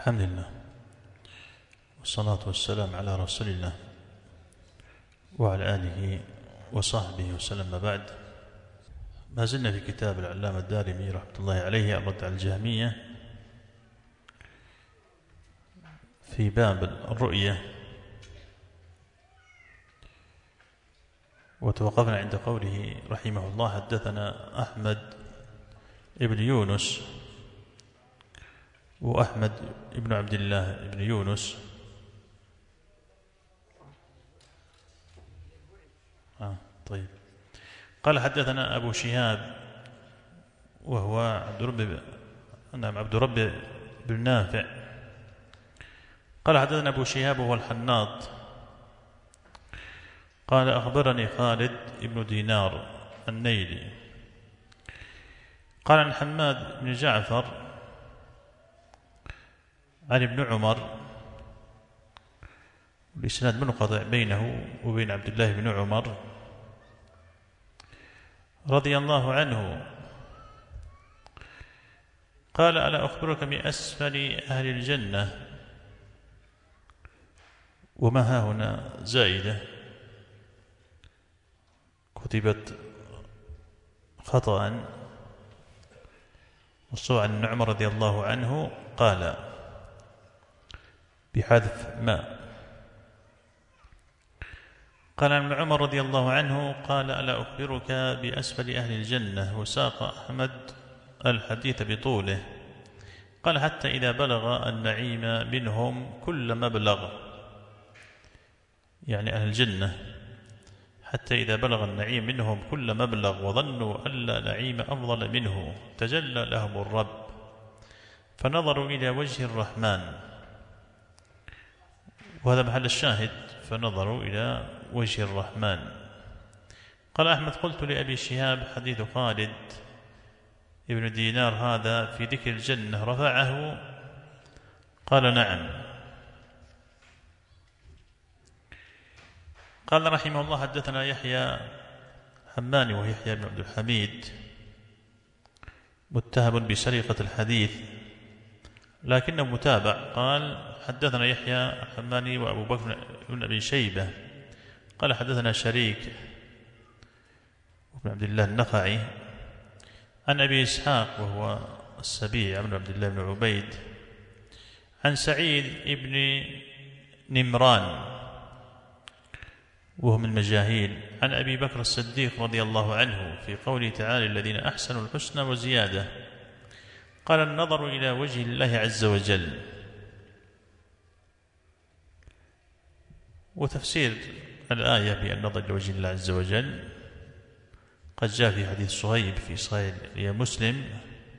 الحمد لله والصلاة والسلام على رسول الله وعلى آله وصحبه وسلم. بعد، ما زلنا في كتاب العلامة الدارمي رحمة الله عليه الرد على الجهمية في باب الرؤية، وتوقفنا عند قوله رحمه الله: حدثنا أحمد ابن يونس، وأحمد ابن عبد الله ابن يونس طيب. قال: حدثنا أبو شهاب وهو عبد رب بن نافع. قال: حدثنا أبو شهاب وهو الحناط قال: أخبرني خالد ابن دينار النيلي قال: عن حماد بن جعفر عن ابن عمر، الإسناد منقطع بينه وبين عبد الله بن عمر رضي الله عنه قال: ألا أخبرك بأسفل أهل الجنة؟ وما ها هنا زائدة كتبت خطأ، مصروع عن عمر رضي الله عنه قال بحذف ما. قال عن عمر رضي الله عنه قال: ألا أخبرك بأسفل أهل الجنة؟ وساق أحمد الحديث بطوله. قال: حتى إذا بلغ النعيم منهم كل مبلغ، يعني أهل الجنة، حتى إذا بلغ النعيم منهم كل مبلغ وظنوا أن لا نعيم أفضل منه تجلى لهم الرب فنظروا إلى وجه الرحمن. وهذا محل الشاهد، فنظروا إلى وجه الرحمن. قال أحمد: قلت لأبي شهاب: حديث خالد ابن دينار هذا في ذكر الجنة رفعه؟ قال: نعم. قال رحمه الله: حدثنا يحيى حماني وهو يحيى بن عبد الحميد، متهم بسرقة الحديث لكنه متابع. قال: حدثنا يحيى حماني وأبو بكر بن أبي شيبة قال: حدثنا شريك وابن عبد الله النخعي عن أبي إسحاق وهو السبيع بن عبد الله بن عبيد عن سعيد بن نمران وهو من المجاهيل عن أبي بكر الصديق رضي الله عنه في قوله تعالى: الذين أحسنوا الحسنى وزيادة. قال: النظر إلى وجه الله عز وجل. وتفسير الآية بالنظر إلى وجه الله عز وجل قد جاء في حديث صهيب في صحيح مسلم،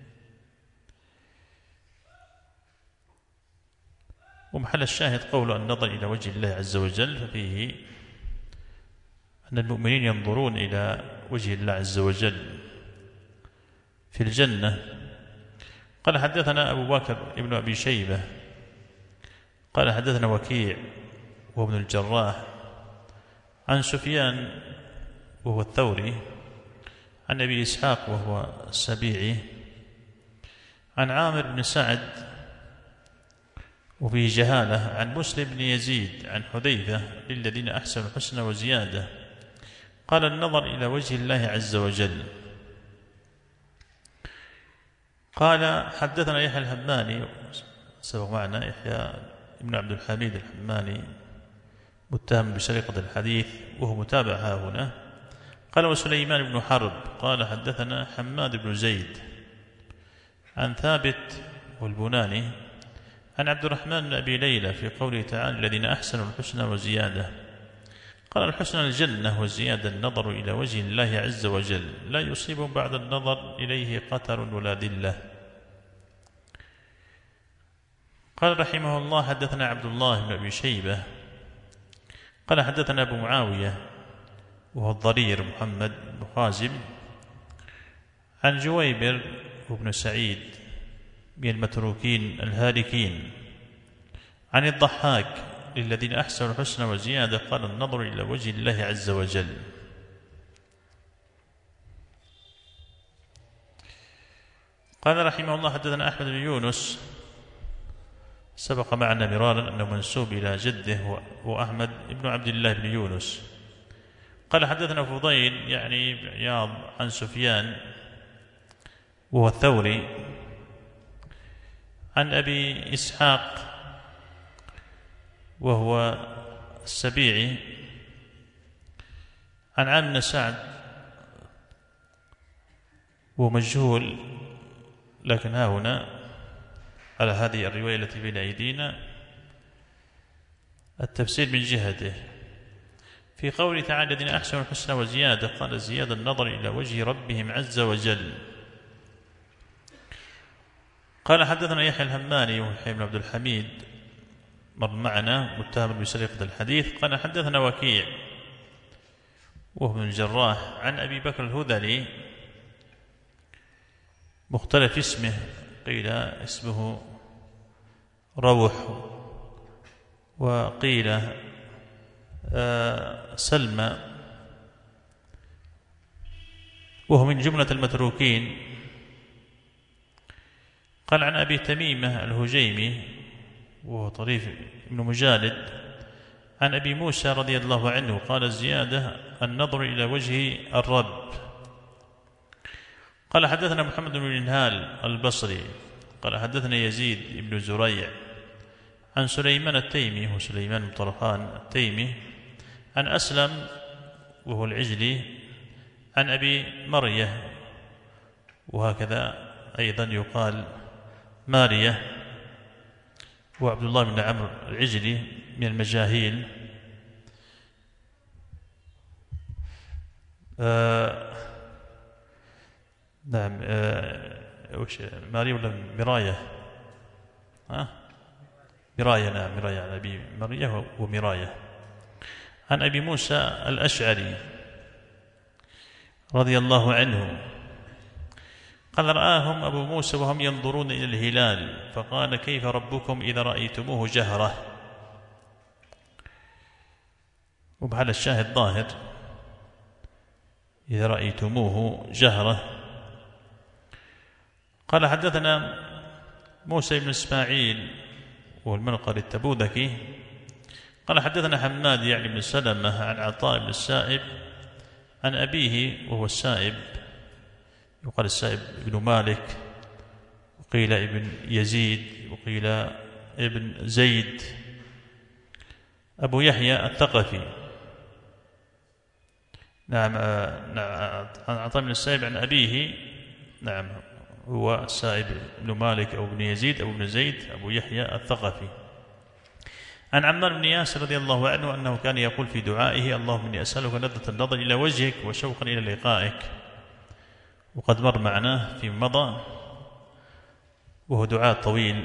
ومحل الشاهد قول النظر إلى وجه الله عز وجل، ففيه أن المؤمنين ينظرون إلى وجه الله عز وجل في الجنة. قال: حدثنا أبو بكر ابن أبي شيبة قال: حدثنا وكيع وهو ابن الجراح عن سفيان وهو الثوري عن أبي إسحاق وهو السبيعي عن عامر بن سعد وفيه جهالة عن مسلم بن يزيد عن حذيفة: للذين أحسنوا الحسنى وزيادة. قال: النظر إلى وجه الله عز وجل. قال: حدثنا يحيى الحماني، سبق معنا يحيى ابن عبد الحميد الحماني متهم بسرقة الحديث وهو متابع ها هنا. قال: وسليمان بن حرب قال: حدثنا حماد بن زيد عن ثابت والبناني عن عبد الرحمن بن أبي ليلى في قوله تعالى: الذين أحسنوا الحسنى وزيادة. قال: الحسنى الجنة، والزيادة النظر إلى وجه الله عز وجل، لا يصيب بعد النظر إليه قتر ولا ذلة. قال رحمه الله: حدثنا عبد الله بن أبي شيبة قال: حدثنا أبو معاوية وهو الضرير محمد بن خازم عن جويبر وابن سعيد من المتروكين الهالكين عن الضحاك: للذين أحسنوا الحسنى وزيادة. قال: النظر إلى وجه الله عز وجل. قال رحمه الله: حدثنا أحمد بن يونس سبق معنا مرارا أنه منسوب إلى جده وأحمد بن عبد الله بن يونس. قال حدثنا فضيل يعني عياض عن سفيان وهو الثوري عن أبي إسحاق وهو السبيعي عن عامر بن سعد ومجهول، لكن ها هنا على هذه الرواية التي بين أيدينا التفسير من جهته في قوله تعالى الذين أحسنوا الحسنى وزيادة. قال زيادة النظر إلى وجه ربهم عز وجل. قال حدثنا يحيى الهماني ويحيى بن عبد الحميد مر معنا متهم بسرقة الحديث. قال حدثنا وكيع وهو بن الجراح عن أبي بكر الهذلي مختلف اسمه، قيل اسمه روح وقيل سلمى، وهو من جملة المتروكين. قال عن أبي تميمة الهجيمي وهو طريف بن مجالد عن أبي موسى رضي الله عنه قال زيادة النظر إلى وجه الرب. قال حدثنا محمد بن منهال البصري قال حدثنا يزيد بن زريع عن سليمان التيمي وسليمان بن طرخان التيمي عن أسلم وهو العجلي عن أبي مرية، وهكذا أيضا يقال مارية، وعبد الله بن عمرو العجلي من المجاهيل. نعم وش مارية ولا مراية؟ مراية، نعم مراية عن أبي مرية ومراية عن أبي موسى الأشعري رضي الله عنه قال رآهم أبو موسى وهم ينظرون إلى الهلال فقال كيف ربكم إذا رأيتموه جهرة. وبحال الشاهد ظاهر إذا رأيتموه جهرة. قال حدثنا موسى بن إسماعيل والمنقري التبوذكي قال حدثنا حماد يعني بن سلمة عن عطاء بن السائب عن أبيه وهو السائب يقال السائب ابن مالك وقيل ابن يزيد وقيل ابن زيد أبو يحيى الثقفي. نعم عن عطاء بن السائب عن أبيه، نعم هو السائب ابن مالك أو ابن يزيد أو ابن زيد أبو يحيى الثقفي. عن عمار بن ياسر رضي الله عنه أنه كان يقول في دعائه اللهم إني أسألك لذة النظر إلى وجهك وشوقا إلى لقائك، وقد مر معنا في مضى، وهو دعاء طويل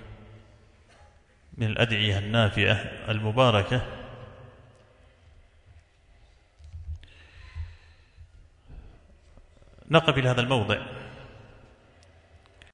من الأدعية النافعة المباركة. نقف إلى هذا الموضع